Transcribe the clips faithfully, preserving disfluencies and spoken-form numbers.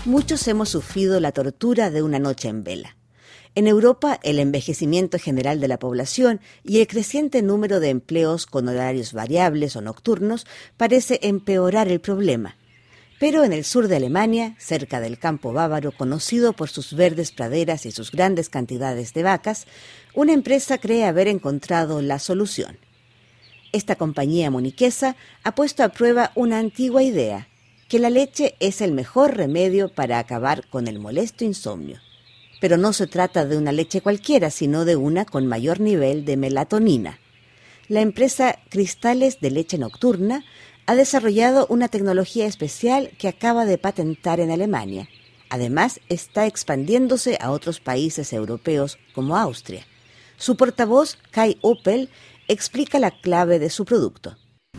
Muchos hemos sufrido la tortura de una noche en vela. En Europa, el envejecimiento general de la población y el creciente número de empleos con horarios variables o nocturnos parece empeorar el problema. Pero en el sur de Alemania, cerca del campo bávaro conocido por sus verdes praderas y sus grandes cantidades de vacas, una empresa cree haber encontrado la solución. Esta compañía muniquesa ha puesto a prueba una antigua idea, que la leche es el mejor remedio para acabar con el molesto insomnio. Pero no se trata de una leche cualquiera, sino de una con mayor nivel de melatonina. La empresa Cristales de Leche Nocturna ha desarrollado una tecnología especial que acaba de patentar en Alemania. Además, está expandiéndose a otros países europeos como Austria. Su portavoz, Kai Oppel, explica la clave de su producto.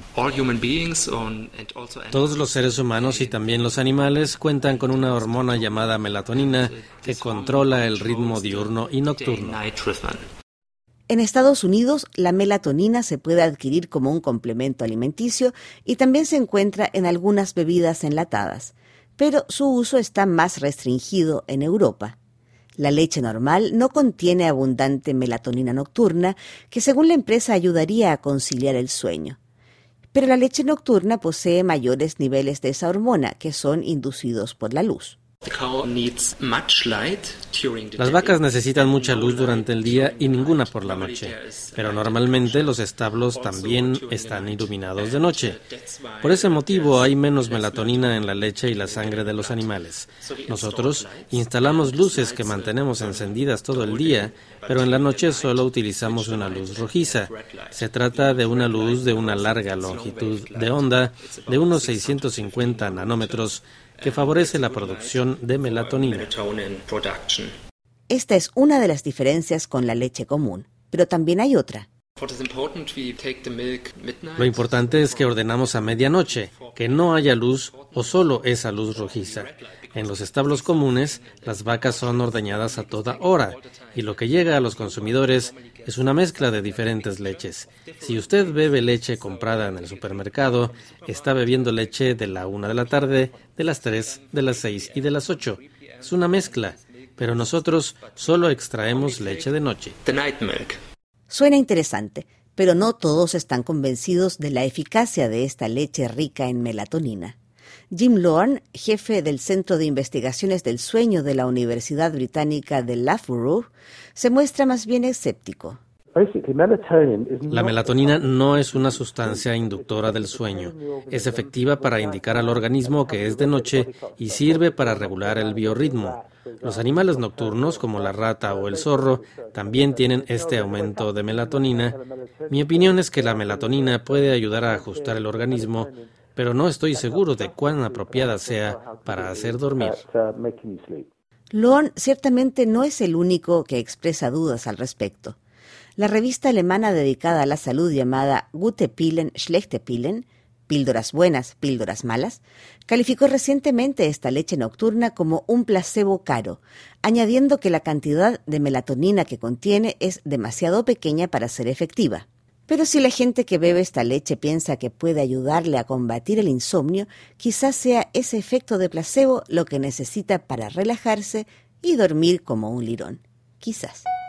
Todos los seres humanos y también los animales cuentan con una hormona llamada melatonina que controla el ritmo diurno y nocturno. En Estados Unidos, la melatonina se puede adquirir como un complemento alimenticio y también se encuentra en algunas bebidas enlatadas, pero su uso está más restringido en Europa. La leche normal no contiene abundante melatonina nocturna, que según la empresa ayudaría a conciliar el sueño. Pero la leche nocturna posee mayores niveles de esa hormona, que son inducidos por la luz. Las vacas necesitan mucha luz durante el día y ninguna por la noche, pero normalmente los establos también están iluminados de noche. Por ese motivo hay menos melatonina en la leche y la sangre de los animales. Nosotros instalamos luces que mantenemos encendidas todo el día, pero en la noche solo utilizamos una luz rojiza. Se trata de una luz de una larga longitud de onda de unos seiscientos cincuenta nanómetros, que favorece la producción de melatonina. Esta es una de las diferencias con la leche común, pero también hay otra. Lo importante es que ordenamos a medianoche, que no haya luz o solo esa luz rojiza. En los establos comunes, las vacas son ordeñadas a toda hora, y lo que llega a los consumidores es una mezcla de diferentes leches. Si usted bebe leche comprada en el supermercado, está bebiendo leche de la una de la tarde, de las tres, de las seis y de las ocho. Es una mezcla, pero nosotros solo extraemos leche de noche. Suena interesante, pero no todos están convencidos de la eficacia de esta leche rica en melatonina. Jim Lorne, jefe del Centro de Investigaciones del Sueño de la Universidad Británica de Loughborough, se muestra más bien escéptico. La melatonina no es una sustancia inductora del sueño. Es efectiva para indicar al organismo que es de noche y sirve para regular el biorritmo. Los animales nocturnos, como la rata o el zorro, también tienen este aumento de melatonina. Mi opinión es que la melatonina puede ayudar a ajustar el organismo, pero no estoy seguro de cuán apropiada sea para hacer dormir. Lorne ciertamente no es el único que expresa dudas al respecto. La revista alemana dedicada a la salud llamada Gute Pillen, Schlechte Pillen, píldoras buenas, píldoras malas, calificó recientemente esta leche nocturna como un placebo caro, añadiendo que la cantidad de melatonina que contiene es demasiado pequeña para ser efectiva. Pero si la gente que bebe esta leche piensa que puede ayudarle a combatir el insomnio, quizás sea ese efecto de placebo lo que necesita para relajarse y dormir como un lirón. Quizás.